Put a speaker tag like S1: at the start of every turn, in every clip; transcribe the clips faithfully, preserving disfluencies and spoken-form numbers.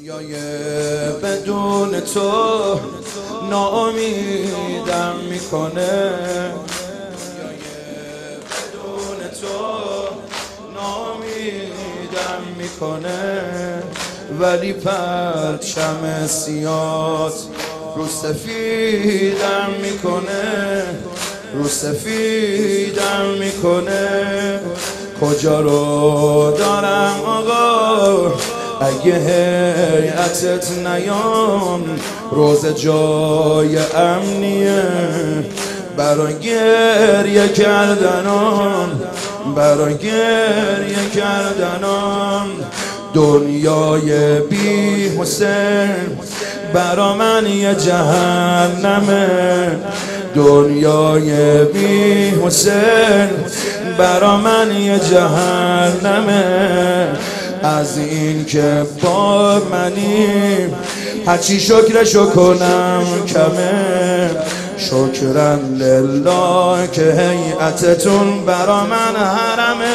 S1: دنیای بدون تو ناامیدم میکنه، دنیای بدون تو ناامیدم میکنه، ولی پرچم سیاه رو سفیدم میکنه، رو سفیدم میکنه. کجا رو دارم آقا اگه هیئتت نیام؟ روز جای امنیه برای گریه کردنم، برای گریه کردنم. دنیای بی حسین برا من یه جهنمه، دنیای بی حسین برا من یه جهنمه. از این که با منی هرچی شکرشو کنم کمه، شکرن لله که هیئتتون برا من حرمه.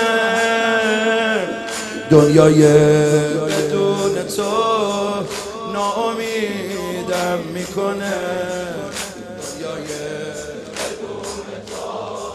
S1: دنیای بدون تو ناامیدم میکنه، دنیای بدون تو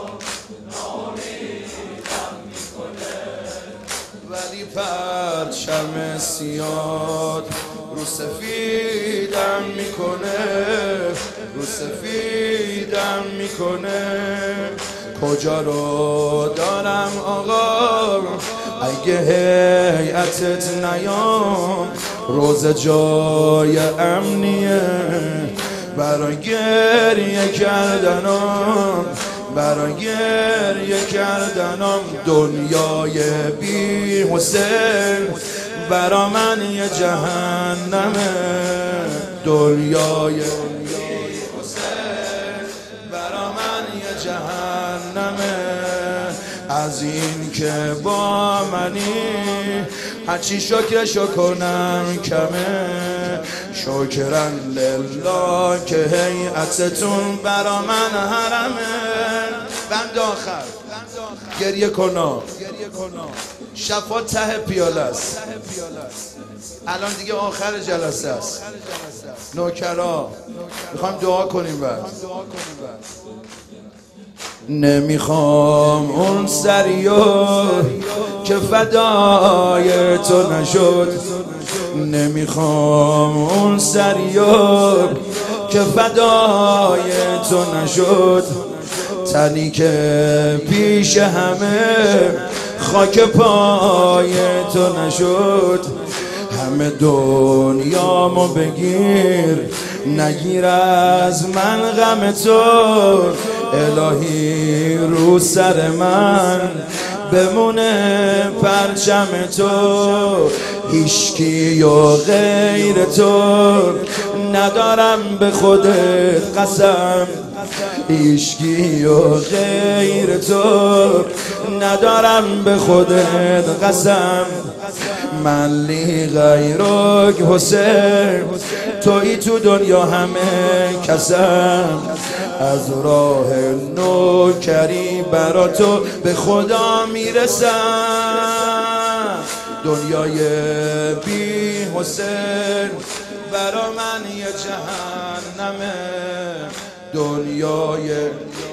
S1: ناامیدم میکنه، ولی پرچم سیاه رو سفیدم میکنه، رو سفیدم میکنه. کجا رو دارم آقا اگه هیئتت نیام؟ روز جای امنیه برای گریه کردنم، برای گریه کردنم. دنیای بی حسین برا من یه جهنمه، دنیای بی حسین برا من یه جهنمه. از این که با منی هرچی شکرشو کنم کمه، شکرن لله که هیئتتون برا من حرمه. بند آخر گریه کنا شفا ته پیاله است، الان دیگه آخر جلسه است. نوکرا میخوایم دعا کنیم بعد. نمیخوام اون سریو که فدای تو نشد، نمیخوام اون سریو که فدای تو نشد. تنی که پیش همه خاک پای تو نشد. همه دنیامو بگیر نگیر از من غم تو، الهی رو سر من بمونه پرچم تو. هیچکی و غیر تو ندارم به خودت قسم، هیچکی و غیر تو ندارم به خودت قسم. من لی غیرک حسین تویی تو دنیا همه کسم، از راه نوکری برا تو به خدا میرسم. دنیای بی حسین برا من یه جهنمه، دنیای